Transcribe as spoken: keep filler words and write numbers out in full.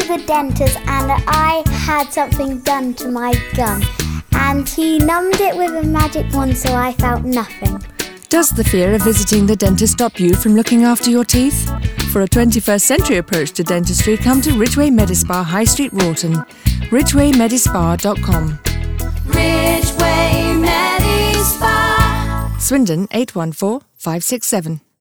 the dentist and I had something done to my gum. And he numbed it with a magic wand so I felt nothing. Does the fear of visiting the dentist stop you from looking after your teeth? For a twenty-first century approach to dentistry, come to Ridgeway Medispa, High Street, Wroughton. ridgeway medispa dot com. Ridgeway Medispa. Swindon eight one four five six seven.